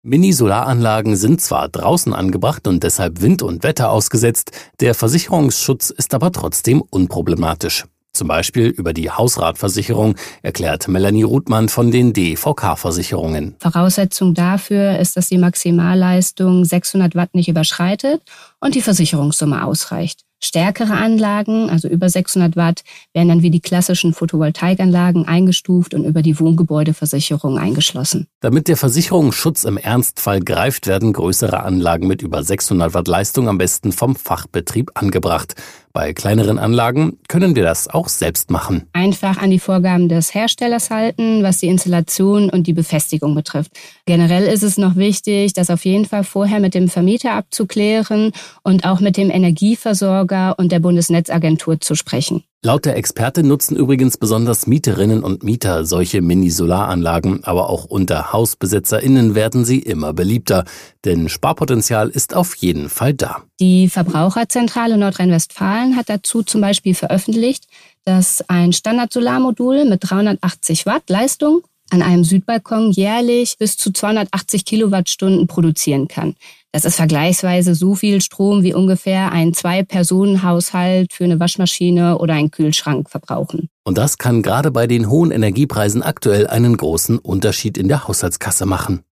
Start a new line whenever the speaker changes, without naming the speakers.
Mini-Solaranlagen sind zwar draußen angebracht und deshalb Wind und Wetter ausgesetzt, der Versicherungsschutz ist aber trotzdem unproblematisch. Zum Beispiel über die Hausratversicherung, erklärt Melanie Ruthmann von den DVK-Versicherungen.
Voraussetzung dafür ist, dass die Maximalleistung 600 Watt nicht überschreitet und die Versicherungssumme ausreicht. Stärkere Anlagen, also über 600 Watt, werden dann wie die klassischen Photovoltaikanlagen eingestuft und über die Wohngebäudeversicherung eingeschlossen.
Damit der Versicherungsschutz im Ernstfall greift, werden größere Anlagen mit über 600 Watt Leistung am besten vom Fachbetrieb angebracht. Bei kleineren Anlagen können wir das auch selbst machen.
Einfach an die Vorgaben des Herstellers halten, was die Installation und die Befestigung betrifft. Generell ist es noch wichtig, das auf jeden Fall vorher mit dem Vermieter abzuklären und auch mit dem Energieversorger und der Bundesnetzagentur zu sprechen.
Laut der Expertin nutzen übrigens besonders Mieterinnen und Mieter solche Mini-Solaranlagen, aber auch unter HausbesitzerInnen werden sie immer beliebter, denn Sparpotenzial ist auf jeden Fall da.
Die Verbraucherzentrale Nordrhein-Westfalen hat dazu zum Beispiel veröffentlicht, dass ein Standard-Solarmodul mit 380 Watt Leistung an einem Südbalkon jährlich bis zu 280 Kilowattstunden produzieren kann. Das ist vergleichsweise so viel Strom, wie ungefähr ein 2-Personen-Haushalt für eine Waschmaschine oder einen Kühlschrank verbrauchen.
Und das kann gerade bei den hohen Energiepreisen aktuell einen großen Unterschied in der Haushaltskasse machen.